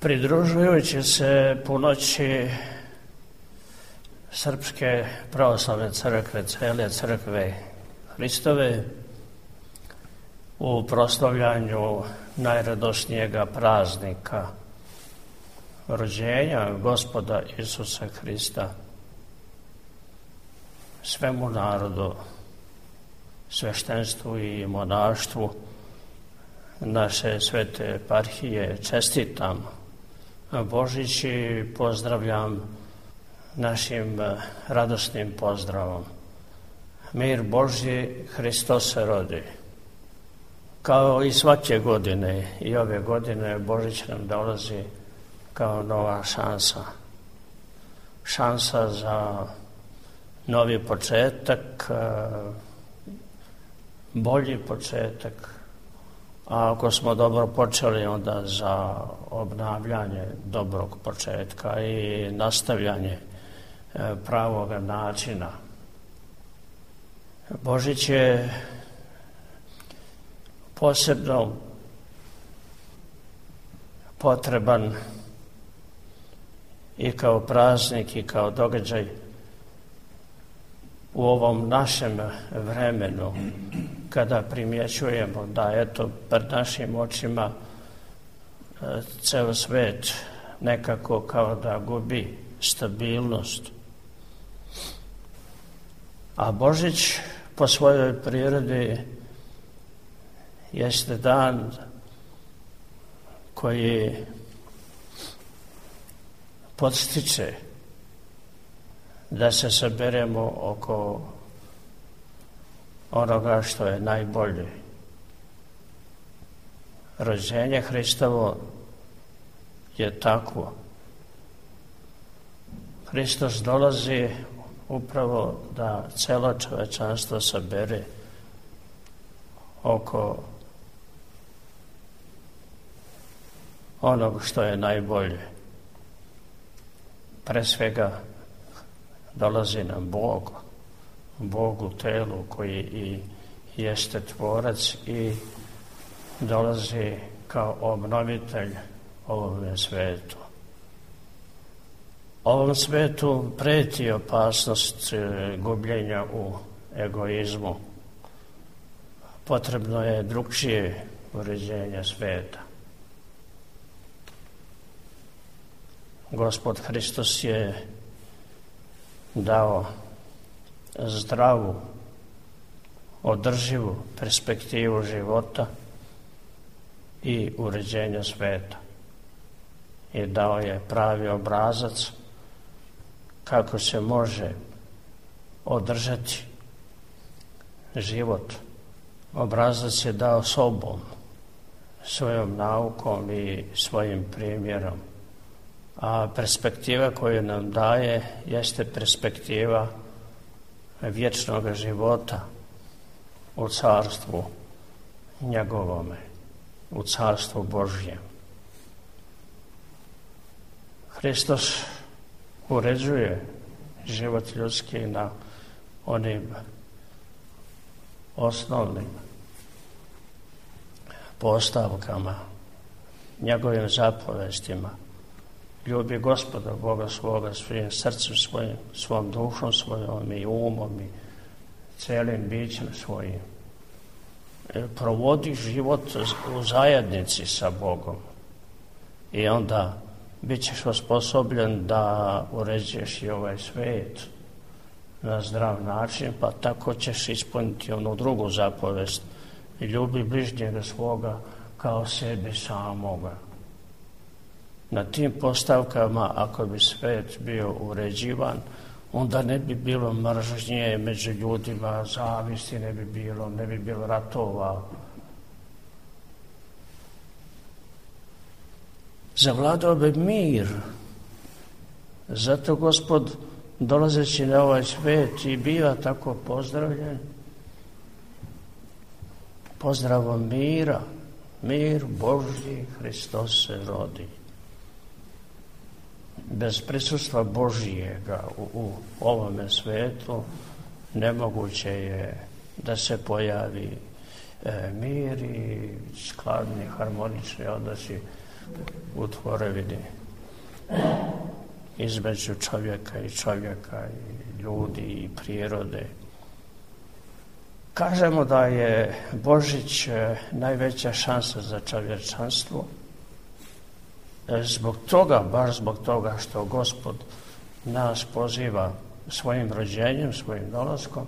Pridružujući se punoći Srpske pravoslavne crkve, cele crkve Hristove, u proslavljanju najradosnijega praznika rođenja Gospoda Isusa Hrista, svemu narodu, sveštenstvu i monaštvu naše svete eparhije čestitam Božić i pozdravljam našim radosnim pozdravom. Mir Božji, Hristos se rodi. Kao i svake godine, i ove godine Božić nam dolazi kao nova šansa. Šansa za novi početak, bolji početak, a ako smo dobro počeli, onda za obnavljanje dobrog početka i nastavljanje pravog načina. Božić je posebno potreban i kao praznik i kao događaj u ovom našem vremenu, kada primjećujemo da eto pred našim očima ceo svet nekako kao da gubi stabilnost. A Božić po svojoj prirodi jeste dan koji podstiče da se saberemo oko onoga što je najbolje. Rođenje Hristovo je takvo. Hristos dolazi upravo da celo čovečanstvo sabere oko onog što je najbolje. Pre svega dolazi nam Bog u telu koji i jeste tvorac i dolazi kao obnovitelj ovome svetu. Ovom svetu preti opasnost gubljenja u egoizmu. Potrebno je drugčije uređenje sveta. Gospod Hristos je dao zdravu, održivu perspektivu života i uređenja sveta. I dao je pravi obrazac kako se može održati život. Obrazac je dao sobom, svojom naukom i svojim primjerom. A perspektiva koju nam daje jeste perspektiva vječnog života u carstvu njegovome, u carstvu Božjem. Hristos uređuje život ljudski na onim osnovnim postavkama, njegovim zapovestima. Ljubi Gospoda Boga svoga svojim srcem svojim, svom dušom svojom i umom i celim bićem svojim. Provodi život u zajednici sa Bogom i onda bit ćeš osposobljen da uređuješ i ovaj svet na zdrav način, pa tako ćeš ispuniti onu drugu zapovest: ljubi bližnjega svoga kao sebe samoga. Na tim postavkama, ako bi svet bio uređivan, onda ne bi bilo mržnje među ljudima, zavisti ne bi bilo ratova. Zavladao bi mir. Zato Gospod, dolazeći na ovaj svet, i biva tako pozdravljen pozdravom mira. Mir Božji, Hristos se rodi. Bez prisustva Božijega u ovome svetu nemoguće je da se pojavi mir i skladni, harmonični odnosi u tvorevini između čovjeka i ljudi i prirode. Kažemo da je Božić najveća šansa za čovječanstvo. Baš zbog toga što Gospod nas poziva svojim rođenjem, svojim dolaskom,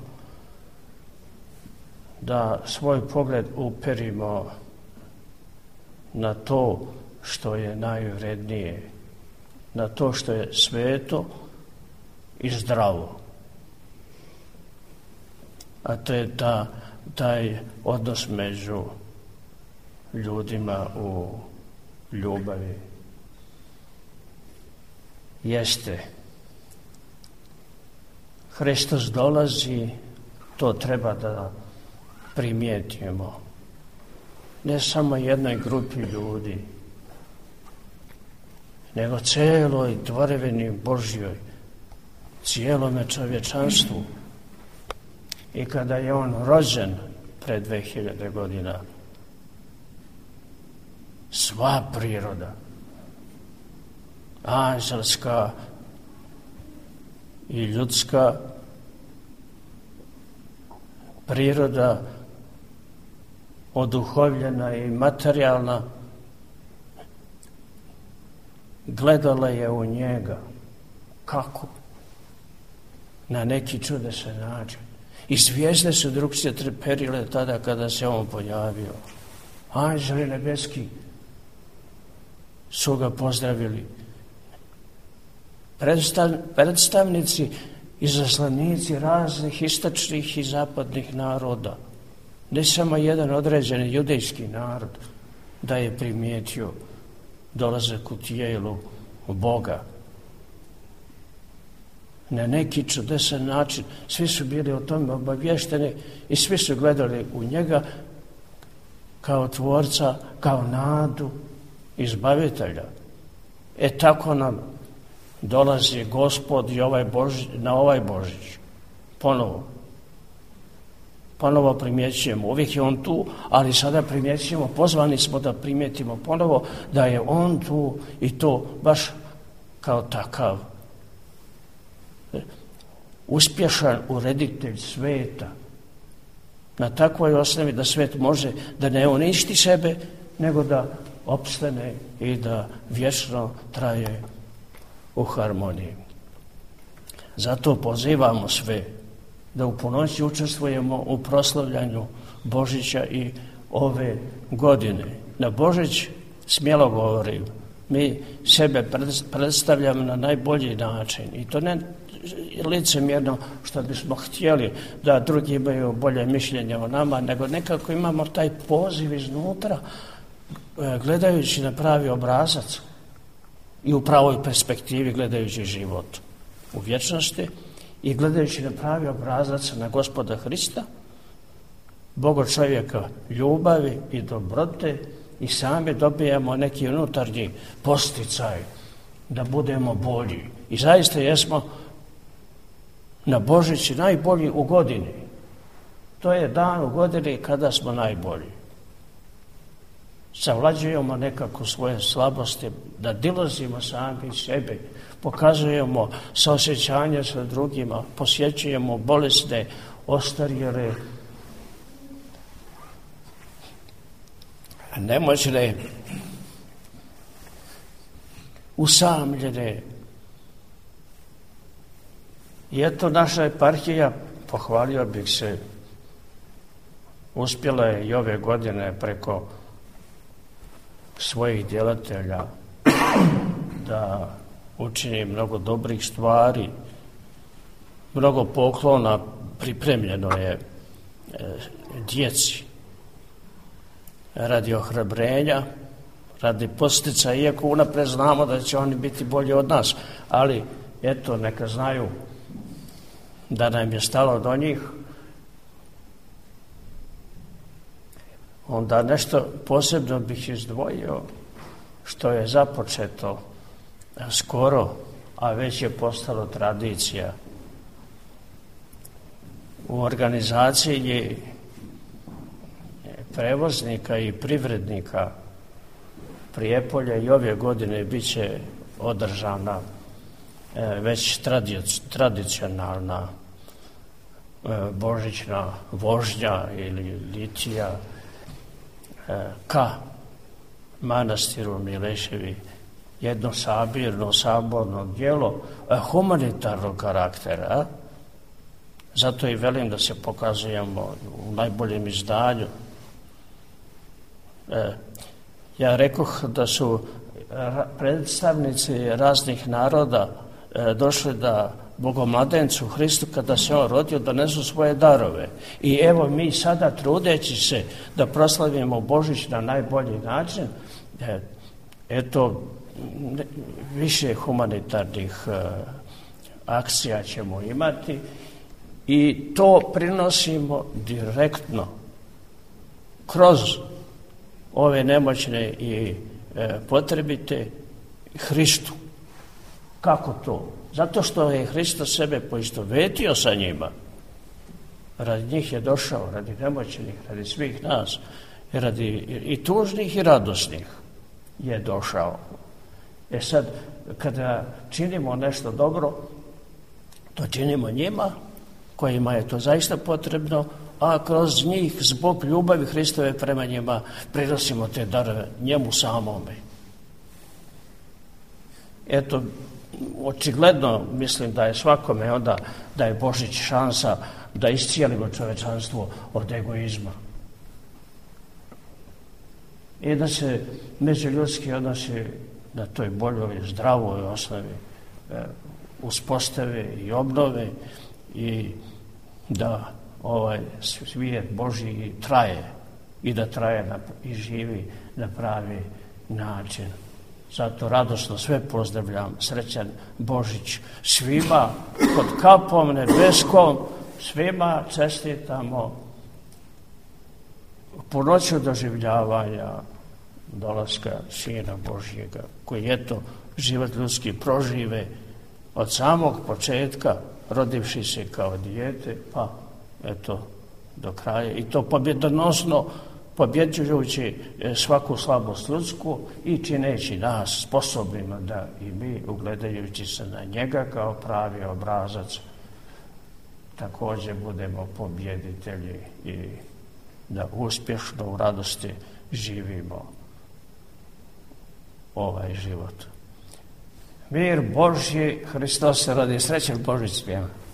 da svoj pogled uperimo na to što je najvrednije, na to što je sveto i zdravo. A to je taj odnos među ljudima u ljubavi. Jeste. Hristos dolazi, to treba da primijetimo. Ne samo jednoj grupi ljudi, nego celoj tvorevini Božjoj, cijelome čovječanstvu. I kada je on rođen pred 2000 godina, sva priroda, anđelska i ljudska priroda, oduhovljena i materijalna, gledala je u njega. Kako? Na neki čudesan način. I zvijezde su drugčije treperile tada kada se on pojavio. Anđeli nebeski su ga pozdravili. Predstavnici, izaslanici raznih istočnih i zapadnih naroda. Ne samo jedan određeni judejski narod da je primijetio dolazak u tijelu Boga. Na neki čudesan način svi su bili o tome obavješteni i svi su gledali u njega kao tvorca, kao nadu izbavitelja. Tako nam dolazi Gospod i na ovaj Božić. Ponovo primjećujemo. Uvijek je on tu, ali sada primjećujemo, pozvani smo da primijetimo ponovo da je on tu i to baš kao takav. Uspješan ureditelj sveta. Na takvoj osnovi da svet može da ne uništi sebe, nego da opstane i da vječno traje u harmoniji. Zato pozivamo sve da u punoći učestvujemo u proslavljanju Božića i ove godine. Na Božić, smjelo govorim, mi sebe predstavljamo na najbolji način i to ne licemjerno što bismo htjeli da drugi imaju bolje mišljenje o nama, nego nekako imamo taj poziv iznutra gledajući na pravi obrazac i u pravoj perspektivi gledajući život u vječnosti i gledajući na pravi obrazac na Gospoda Hrista, Boga čovjeka ljubavi i dobrote, i sami dobijamo neki unutarnji posticaj da budemo bolji. I zaista jesmo na Božići najbolji u godini. To je dan u godini kada smo najbolji. Savlađujemo nekako svoje slabosti, da dilazimo sami sebe, pokazujemo saosjećanje sa drugima, posjećujemo bolesne, ostarjele, nemoćne, usamljene. I eto, naša eparhija, pohvalio bih se, uspjela je i ove godine preko svojih djelatelja da učini mnogo dobrih stvari, mnogo poklona pripremljeno je djeci radi ohrabrenja, radi postica, iako unaprijed znamo da će oni biti bolji od nas, ali eto, neka znaju da nam je stalo do njih. Onda nešto posebno bih izdvojio što je započeto skoro, a već je postalo tradicija. U organizaciji prevoznika i privrednika Prijepolje i ove godine bit će održana već tradicionalna božićna vožnja ili litija ka manastiru Mileševi, jedno sabirno, saborno djelo humanitarnog karaktera. Zato i velim da se pokazujemo u najboljem izdanju. Ja rekoh da su predstavnici raznih naroda došli da Bogomladencu Hristu kada se on rodio donesu svoje darove. I evo mi sada, trudeći se da proslavimo Božić na najbolji način, eto, više humanitarnih akcija ćemo imati i to prinosimo direktno kroz ove nemoćne i potrebite Hristu. Kako to? Zato što je Hristos sebe poistovetio sa njima. Radi njih je došao, radi nemoćnih, radi svih nas, radi i tužnih i radosnih je došao. Sad, kada činimo nešto dobro, to činimo njima, kojima je to zaista potrebno, a kroz njih, zbog ljubavi Hristove prema njima, prinosimo te darove njemu samome. Eto, očigledno mislim da je svakome onda da je Božić šansa da iscijelimo čovečanstvo od egoizma. I da se međuljudski odnosi na toj boljoj, zdravoj osnovi uspostave i obnove i da ovaj svijet Božji traje i da traje i živi na pravi način. Zato radosno sve pozdravljam, srećan Božić svima pod kapom nebeskom, svima čestitamo punoću doživljavanja dolaska Sina Božjega, koji eto život ljudski prožive od samog početka, rodivši se kao dijete, pa eto do kraja, i to pobjedonosno, pobjeđujući svaku slabost ljudsku i čineći nas sposobnima da i mi, ugledajući se na njega kao pravi obrazac, također budemo pobjeditelji i da uspješno u radosti živimo ovaj život. Mir Božji, Hristos se rodi, srećan Božić svima.